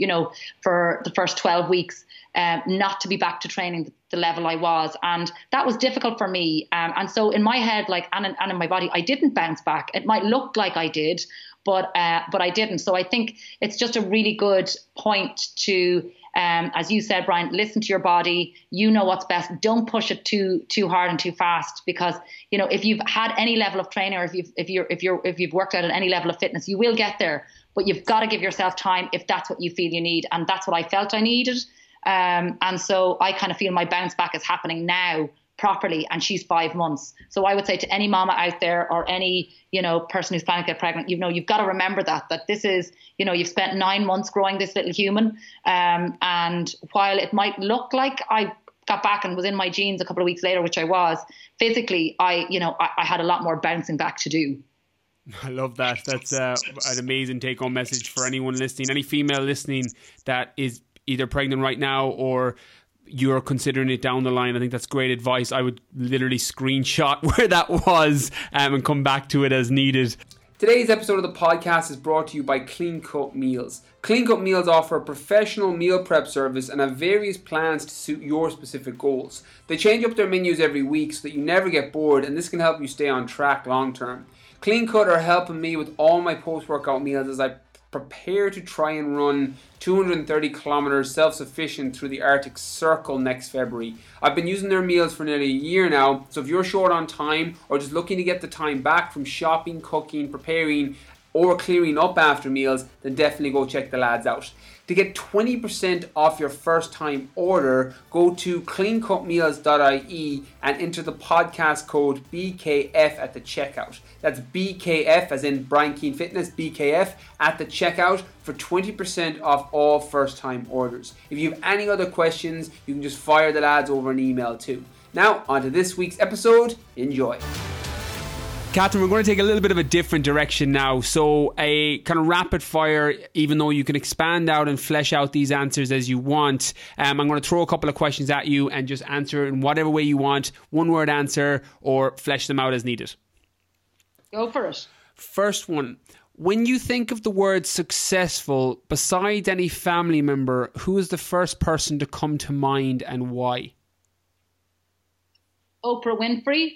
for the first 12 weeks, not to be back to training the level I was. And that was difficult for me. And so in my head, and in my body, I didn't bounce back. It might look like I did, but I didn't. So I think it's just a really good point to, as you said, Brian, listen to your body. You know what's best. Don't push it too hard and too fast, because if you've had any level of training, or if you've worked out at any level of fitness, you will get there. But you've got to give yourself time if that's what you feel you need, and that's what I felt I needed. And so I kind of feel my bounce back is happening now properly, and she's 5 months. So I would say to any mama out there, or any person who's planning to get pregnant, you've got to remember that this is, you've spent 9 months growing this little human, and while it might look like I got back and was in my jeans a couple of weeks later, which I was, physically I had a lot more bouncing back to do. I love that. That's an amazing take-home message for anyone listening, any female listening that is either pregnant right now or you're considering it down the line. I think that's great advice. I would literally screenshot where that was and come back to it as needed. Today's episode of the podcast is brought to you by Clean Cut Meals. Clean Cut Meals offer a professional meal prep service and have various plans to suit your specific goals. They change up their menus every week so that you never get bored, and this can help you stay on track long term. Clean Cut are helping me with all my post-workout meals as I prepare to try and run 230 kilometers self-sufficient through the Arctic Circle next February. I've been using their meals for nearly a year now, so if you're short on time or just looking to get the time back from shopping, cooking, preparing, or clearing up after meals, then definitely go check the lads out. To get 20% off your first time order, go to cleancutmeals.ie and enter the podcast code BKF at the checkout. That's BKF as in Brian Keane Fitness, BKF at the checkout for 20% off all first time orders. If you have any other questions, you can just fire the lads over an email too. Now, on to this week's episode. Enjoy. Catherine, we're going to take a little bit of a different direction now. So a kind of rapid fire, even though you can expand out and flesh out these answers as you want. I'm going to throw a couple of questions at you and just answer in whatever way you want. One word answer or flesh them out as needed. Go for it. First one. When you think of the word successful, besides any family member, who is the first person to come to mind and why? Oprah Winfrey.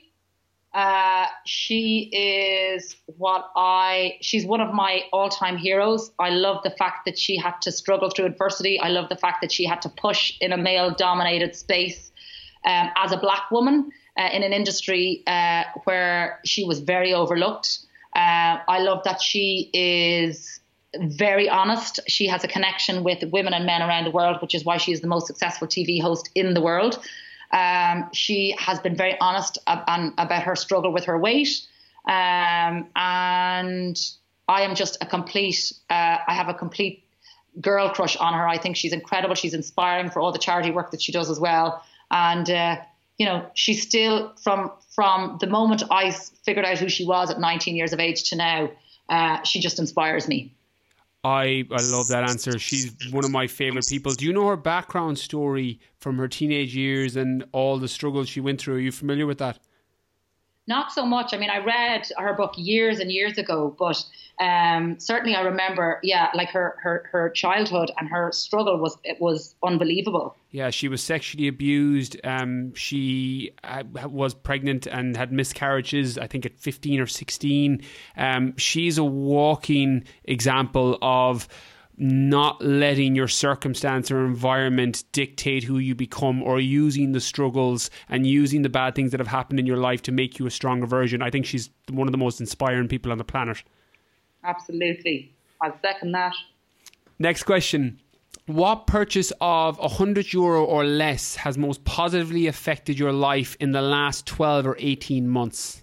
She's one of my all-time heroes. I love the fact that she had to struggle through adversity. I love the fact that she had to push in a male-dominated space as a black woman in an industry where she was very overlooked. I love that she is very honest. She has a connection with women and men around the world, which is why she is the most successful TV host in the world. She has been very honest about her struggle with her weight. And I am just I have a complete girl crush on her. I think she's incredible. She's inspiring for all the charity work that she does as well. And, she's still from the moment I figured out who she was at 19 years of age to now, she just inspires me. I love that answer. She's one of my favorite people. Do you know her background story from her teenage years and all the struggles she went through? Are you familiar with that? Not so much. I mean, I read her book years and years ago, but certainly I remember, like her childhood and her struggle was unbelievable. Yeah, she was sexually abused. She was pregnant and had miscarriages, I think at 15 or 16. She's a walking example of not letting your circumstance or environment dictate who you become, or using the struggles and using the bad things that have happened in your life to make you a stronger version. I think she's one of the most inspiring people on the planet. Absolutely. I second that. Next question. What purchase of €100 or less has most positively affected your life in the last 12 or 18 months?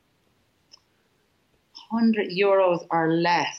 €100 or less.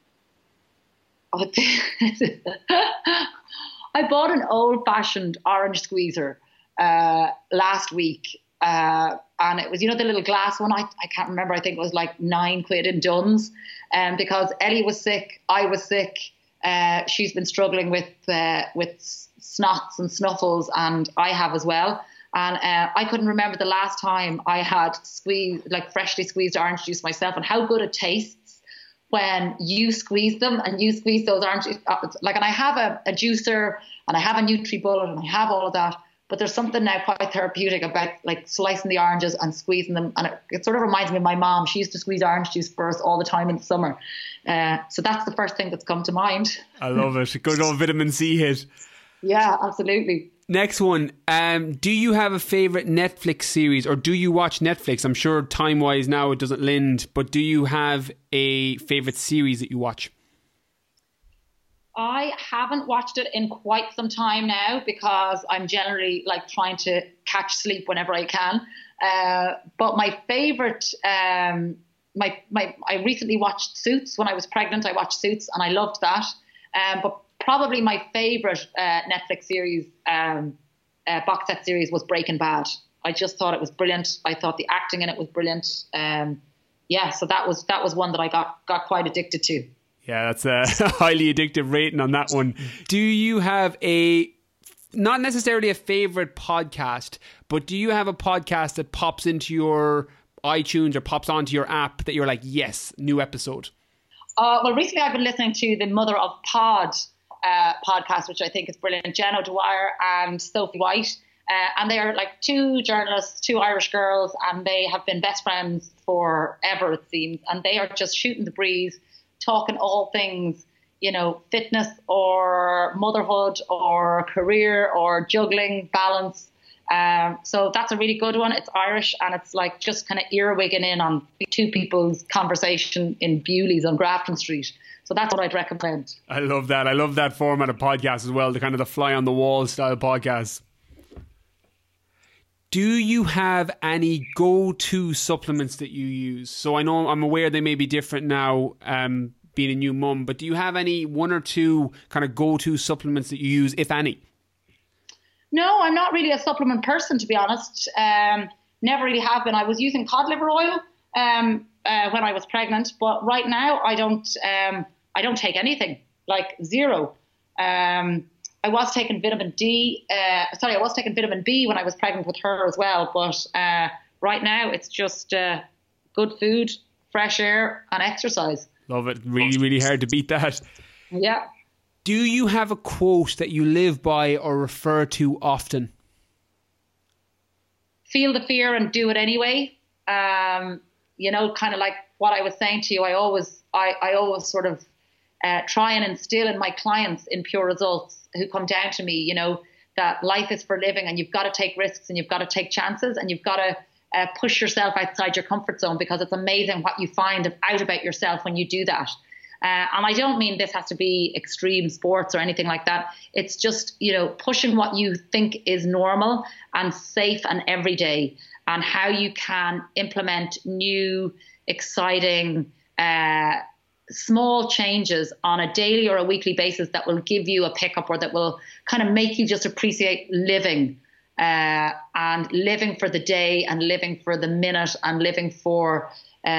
I bought an old-fashioned orange squeezer last week, and it was, the little glass one. I can't remember. I think it was like £9 in Dunnes, because Ellie was sick, I was sick, She's been struggling with snots and snuffles, and I have as well. And I couldn't remember the last time I had freshly squeezed orange juice myself, and how good it tastes when you squeeze them and you squeeze those orange juice. And I have a juicer and I have a NutriBullet and I have all of that. But there's something now quite therapeutic about like slicing the oranges and squeezing them. And it sort of reminds me of my mom. She used to squeeze orange juice for us all the time in the summer. So that's the first thing that's come to mind. I love it. Good old vitamin C hit. Yeah, absolutely. Next one. Do you have a favourite Netflix series, or do you watch Netflix? I'm sure time-wise now it doesn't lend, but do you have a favourite series that you watch? I haven't watched it in quite some time now because I'm generally like trying to catch sleep whenever I can. But my favourite, I recently watched Suits. When I was pregnant, I watched Suits and I loved that. But probably my favourite Netflix series, box set series, was Breaking Bad. I just thought it was brilliant. I thought the acting in it was brilliant. So that was one that I got quite addicted to. Yeah, that's a highly addictive rating on that one. Do you have not necessarily a favourite podcast, but do you have a podcast that pops into your iTunes or pops onto your app that you're like, yes, new episode? Well, recently I've been listening to the Mother of Pod podcast, which I think is brilliant. Jen O'Dwyer and Sophie White. And they are like two journalists, two Irish girls, and they have been best friends forever, it seems. And they are just shooting the breeze, talking all things, fitness or motherhood or career or juggling, balance. So that's a really good one. It's Irish and it's like just kind of earwigging in on two people's conversation in Bewley's on Grafton Street. So that's what I'd recommend. I love that. I love that format of podcast as well, the kind of the fly on the wall style podcast. Do you have any go-to supplements that you use? So I'm aware they may be different now, being a new mum, but do you have any one or two kind of go-to supplements that you use, if any? No, I'm not really a supplement person, to be honest. Never really have been. I was using cod liver oil when I was pregnant, but right now I don't take anything, like zero. I was taking vitamin D. I was taking vitamin B when I was pregnant with her as well. But right now it's just good food, fresh air and exercise. Love it. Really, really hard to beat that. Yeah. Do you have a quote that you live by or refer to often? Feel the fear and do it anyway. Kind of like what I was saying to you. I always sort of try and instill in my clients in Pure Results who come down to me, that life is for living and you've got to take risks and you've got to take chances and you've got to push yourself outside your comfort zone, because it's amazing what you find out about yourself when you do that. And I don't mean this has to be extreme sports or anything like that. It's just, pushing what you think is normal and safe and everyday, and how you can implement new, exciting, small changes on a daily or a weekly basis that will give you a pickup, or that will kind of make you just appreciate living, and living for the day and living for the minute and living for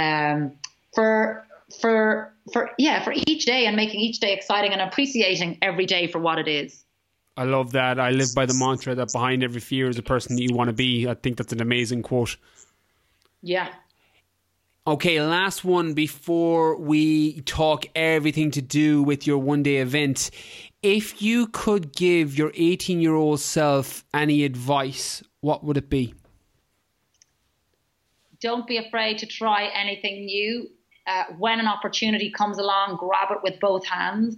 each day, and making each day exciting and appreciating every day for what it is. I love that. I live by the mantra that behind every fear is a person that you want to be. I think that's an amazing quote. Yeah. Okay, last one before we talk everything to do with your one-day event. If you could give your 18-year-old self any advice, what would it be? Don't be afraid to try anything new. When an opportunity comes along, grab it with both hands.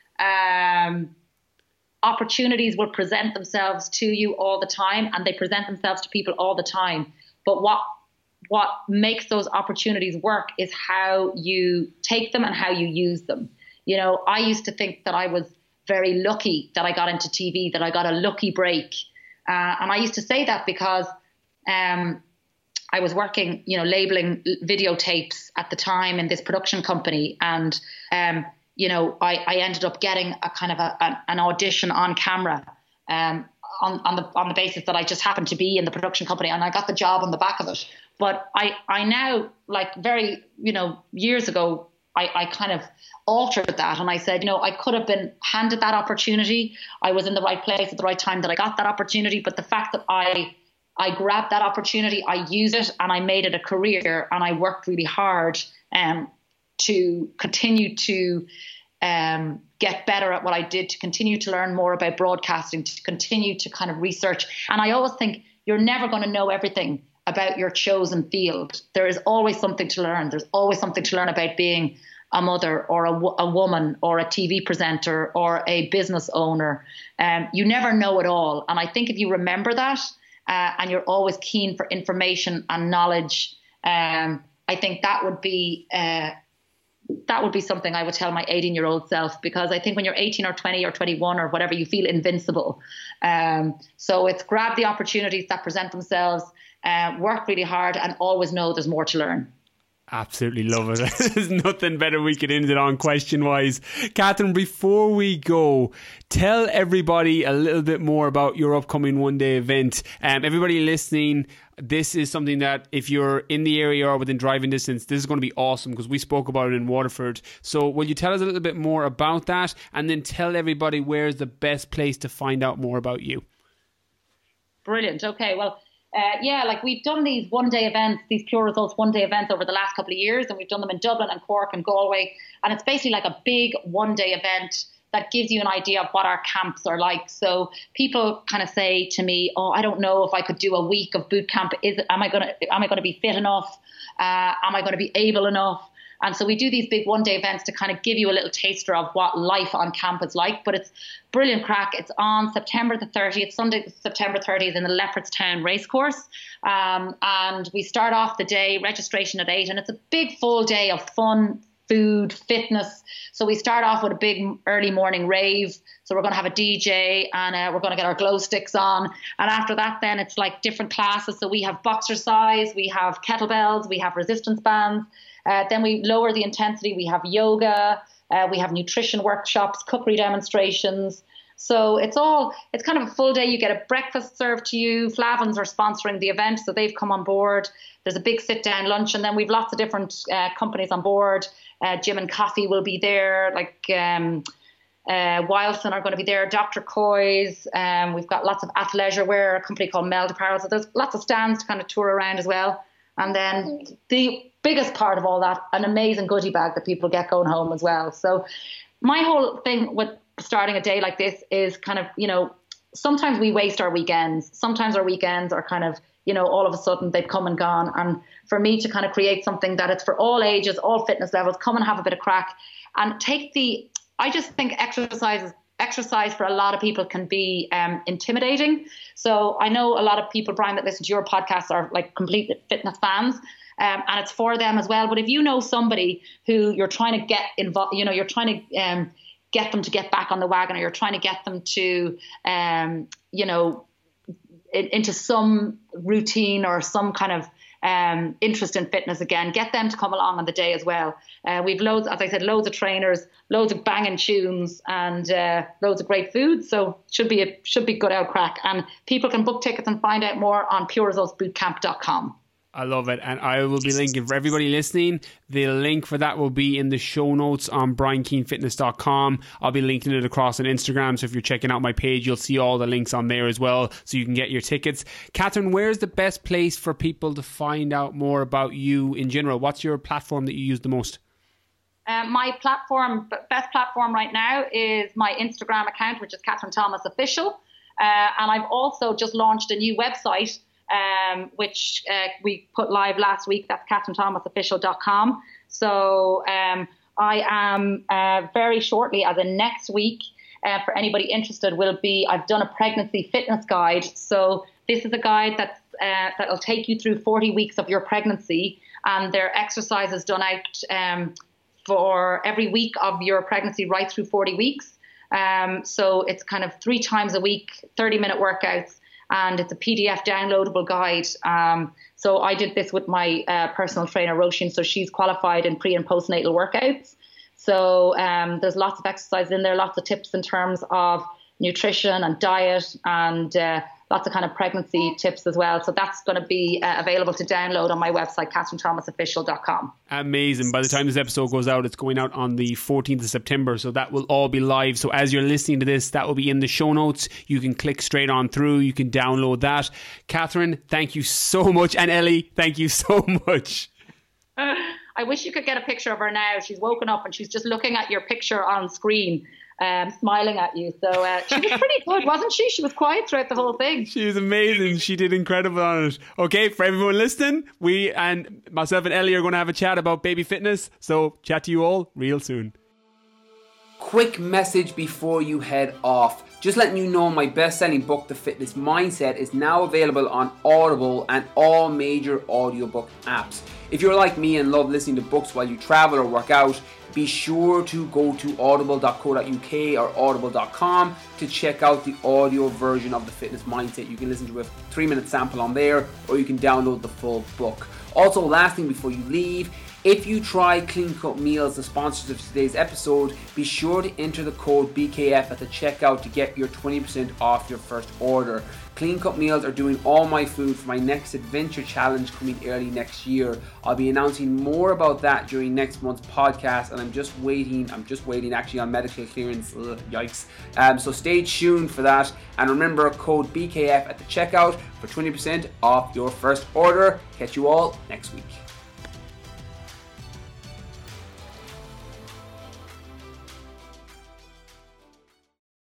Opportunities will present themselves to you all the time, and they present themselves to people all the time. But what makes those opportunities work is how you take them and how you use them. I used to think that I was very lucky that I got into TV, that I got a lucky break. And I used to say that because I was working, labeling videotapes at the time in this production company. And, I ended up getting a kind of an audition on camera on the basis that I just happened to be in the production company, and I got the job on the back of it. But I now, like very, years ago, I kind of altered that, and I said, I could have been handed that opportunity. I was in the right place at the right time that I got that opportunity. But the fact that I grabbed that opportunity, I used it, and I made it a career, and I worked really hard to continue to get better at what I did, to continue to learn more about broadcasting, to continue to kind of research. And I always think you're never going to know everything about your chosen field. There is always something to learn. There's always something to learn about being a mother or a woman or a TV presenter or a business owner. You never know it all. And I think if you remember that and you're always keen for information and knowledge, I think that would be something I would tell my 18-year-old self, because I think when you're 18 or 20 or 21 or whatever, you feel invincible. So it's grab the opportunities that present themselves, work really hard, and always know there's more to learn. Absolutely love it. There's nothing better we could end it on question-wise. Catherine, before we go, tell everybody a little bit more about your upcoming one-day event. Everybody listening, this is something that if you're in the area or within driving distance, this is going to be awesome because we spoke about it in Waterford. So will you tell us a little bit more about that, and then tell everybody where's the best place to find out more about you? Brilliant. Okay, well, we've done these one-day events, these Pure Results one-day events over the last couple of years, and we've done them in Dublin and Cork and Galway. And it's basically like a big one-day event that gives you an idea of what our camps are like. So people kind of say to me, I don't know if I could do a week of boot camp. Am I going to be fit enough? Am I going to be able enough? And so we do these big one-day events to kind of give you a little taster of what life on camp is like. But it's brilliant crack. It's on September the 30th, Sunday, September 30th in the Leopardstown Racecourse. And we start off the day, registration at 8. And it's a big full day of fun, food, fitness. So we start off with a big early morning rave. So we're going to have a DJ, and we're going to get our glow sticks on. And after that, then it's like different classes. So we have boxercise, we have kettlebells, we have resistance bands. Then we lower the intensity. We have yoga, we have nutrition workshops, cookery demonstrations. So it's kind of a full day. You get a breakfast served to you. Flavins are sponsoring the event, so they've come on board. There's a big sit-down lunch, and then we've lots of different companies on board. Gym and Coffee will be there, like Wilson are going to be there, Dr. Coy's. We've got lots of athleisure wear, a company called Meld Apparel. So there's lots of stands to kind of tour around as well. And then the biggest part of all that, an amazing goodie bag that people get going home as well. So my whole thing with starting a day like this is kind of, sometimes we waste our weekends. Sometimes our weekends are kind of, all of a sudden they've come and gone. And for me to kind of create something that it's for all ages, all fitness levels, come and have a bit of crack and I just think exercise for a lot of people can be intimidating. So I know a lot of people, Brian, that listen to your podcast are like complete fitness fans. And it's for them as well. But if you know somebody who you're trying to get involved, you're trying to get them to get back on the wagon, or you're trying to get them to, into some routine or some kind of interest in fitness again, get them to come along on the day as well. We've loads, as I said, loads of trainers, loads of banging tunes, and loads of great food. So should be good out crack. And people can book tickets and find out more on pureresultsbootcamp.com. I love it. And I will be linking for everybody listening. The link for that will be in the show notes on briankeenfitness.com. I'll be linking it across on Instagram. So if you're checking out my page, you'll see all the links on there as well, so you can get your tickets. Catherine, where's the best place for people to find out more about you in general? What's your platform that you use the most? My best platform right now is my Instagram account, which is Catherine Thomas Official. And I've also just launched a new website, which we put live last week. That's catherinethomasofficial.com. So I am very shortly, as in next week, for anybody interested, I've done a pregnancy fitness guide. So this is a guide that'll take you through 40 weeks of your pregnancy, and there are exercises done out for every week of your pregnancy right through 40 weeks. So it's kind of 3 times a week, 30-minute workouts. And it's a PDF downloadable guide. So I did this with my personal trainer, Roisin. So she's qualified in pre and postnatal workouts. So there's lots of exercises in there, lots of tips in terms of, nutrition and diet and lots of kind of pregnancy tips as well. So that's going to be available to download on my website, KatherineThomasOfficial.com. Amazing. By the time this episode goes out, it's going out on the 14th of September. So that will all be live. So as you're listening to this, that will be in the show notes. You can click straight on through. You can download that. Catherine, thank you so much. And Ellie, thank you so much. I wish you could get a picture of her now. She's woken up and she's just looking at your picture on screen. Smiling at you. So she was pretty good, wasn't she? She was quiet throughout the whole thing. She was amazing. She did incredible on it. Okay, for everyone listening, we and myself and Ellie are going to have a chat about baby fitness. So chat to you all real soon. Quick message before you head off. Just letting you know my best-selling book, The Fitness Mindset, is now available on Audible and all major audiobook apps. If you're like me and love listening to books while you travel or work out, be sure to go to audible.co.uk or audible.com to check out the audio version of The Fitness Mindset. You can listen to a 3-minute sample on there, or you can download the full book. Also, last thing before you leave, if you try Clean Cut Meals, the sponsors of today's episode, be sure to enter the code BKF at the checkout to get your 20% off your first order. Clean Cut Meals are doing all my food for my next adventure challenge coming early next year. I'll be announcing more about that during next month's podcast, and I'm just waiting actually on medical clearance. Yikes. So stay tuned for that, and remember, code BKF at the checkout for 20% off your first order. Catch you all next week.